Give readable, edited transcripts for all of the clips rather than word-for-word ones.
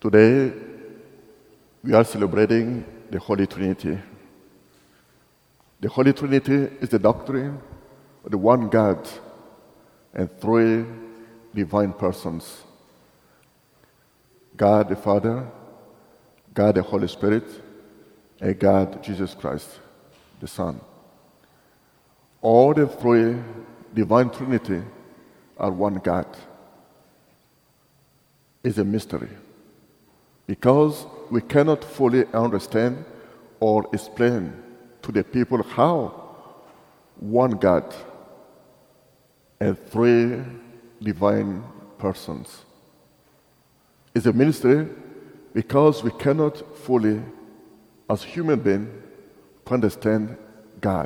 Today, we are celebrating the Holy Trinity. The Holy Trinity is the doctrine of the one God and three divine persons: God the Father, God the Holy Spirit, and God Jesus Christ, the Son. All the three divine Trinity are one God. It's a mystery because we cannot fully understand or explain to the people how one God and three divine persons. It's a mystery because we cannot fully, as human beings, understand God.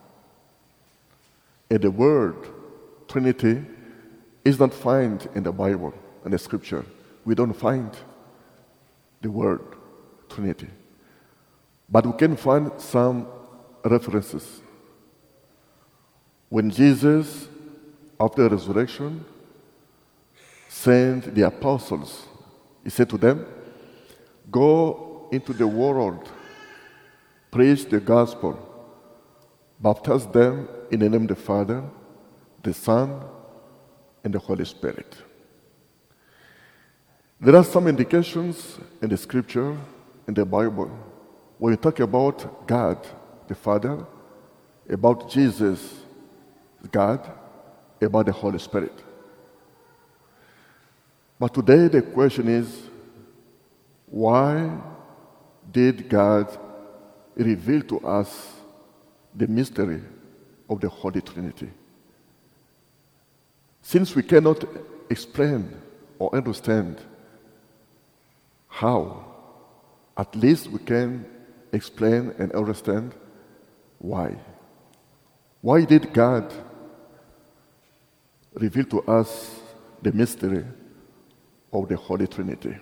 And the word Trinity is not found in the Bible and the Scripture. We don't find the word Trinity. But we can find some references. When Jesus, after the resurrection, sent the apostles, he said to them, "Go into the world, preach the gospel, baptize them in the name of the Father, the Son, and the Holy Spirit." There are some indications in the Scripture, in the Bible, when we talk about God, the Father, about Jesus, God, about the Holy Spirit. But today the question is, why did God reveal to us the mystery of the Holy Trinity? Since we cannot explain or understand how, at least we can explain and understand why. Why did God reveal to us the mystery of the Holy Trinity?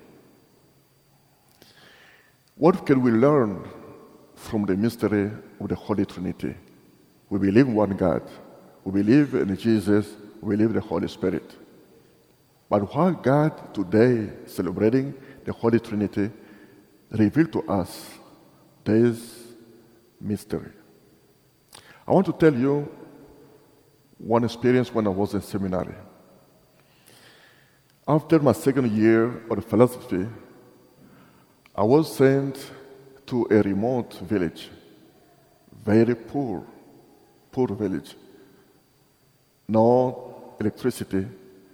What can we learn from the mystery of the Holy Trinity? We believe in one God. We believe in Jesus. We believe in the Holy Spirit. But why God today, celebrating the Holy Trinity, revealed to us this mystery? I want to tell you one experience when I was in seminary. After my second year of philosophy, I was sent to a remote village, very poor village. No electricity,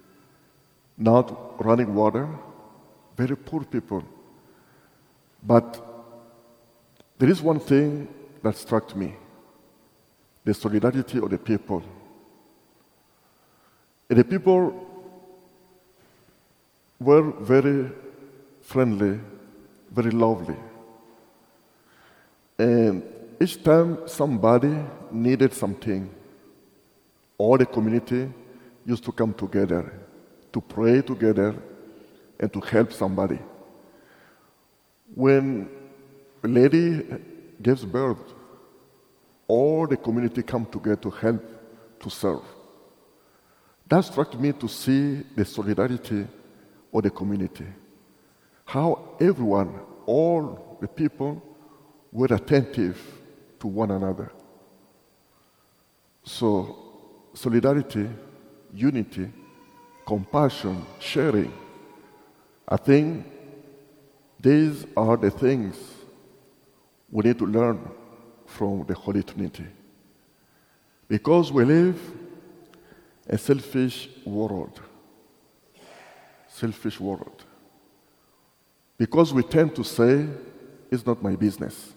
not running water, very poor people. But there is one thing that struck me: the solidarity of the people. And the people were very friendly, very lovely. And each time somebody needed something, all the community used to come together to pray together and to help somebody. When a lady gives birth, all the community come together to help, to serve. That struck me to see the solidarity of the community. How everyone, all the people, were attentive to one another. So, solidarity, unity, compassion, sharing, I think these are the things we need to learn from the Holy Trinity. Because we live a selfish world. Selfish world. Because we tend to say, it's not my business.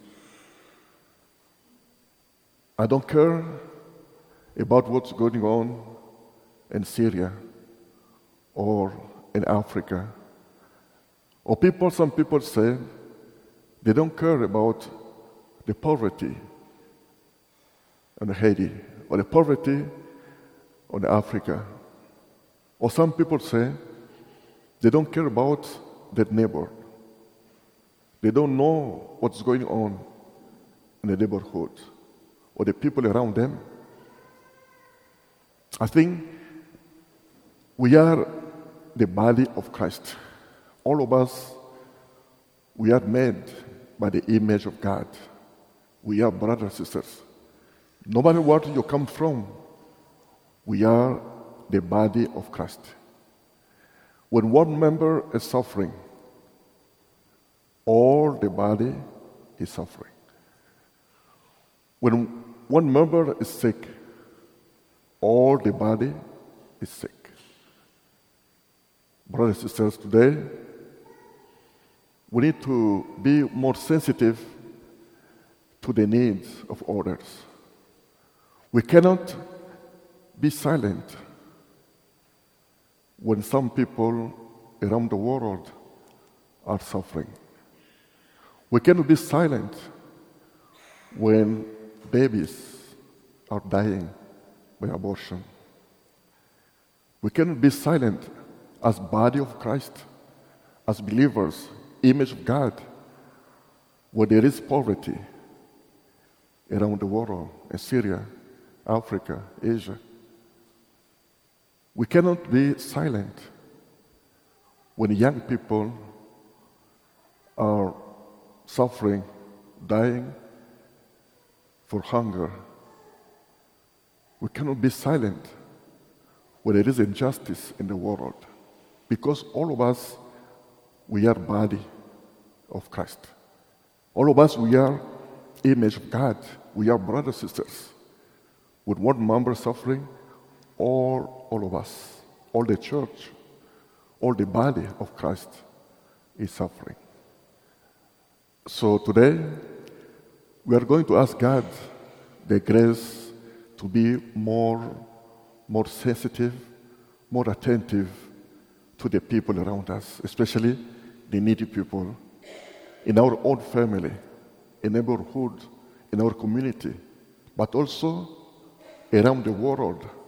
I don't care about what's going on in Syria or in Africa. Or some people say they don't care about the poverty in Haiti or the poverty in Africa. Or some people say they don't care about their neighbor. They don't know what's going on in the neighborhood or the people around them. I think we are the body of Christ. All of us we are made by the image of God. We are brothers and sisters. No matter where you come from, we are the body of Christ. When one member is suffering, all the body is suffering. When one member is sick, all the body is sick. Brothers and sisters, today, we need to be more sensitive to the needs of others. We cannot be silent when some people around the world are suffering. We cannot be silent when babies are dying by abortion. We cannot be silent as body of Christ, as believers, image of God, when there is poverty around the world, in Syria, Africa, Asia. We cannot be silent when young people are suffering, dying for hunger. We cannot be silent when there is injustice in the world, because all of us, we are body of Christ. All of us, we are image of God. We are brothers and sisters. With one member suffering, all of us, all the church, all the body of Christ is suffering. So today, we are going to ask God the grace to be more sensitive, more attentive to the people around us, especially the needy people in our own family, in neighborhood, in our community, but also around the world.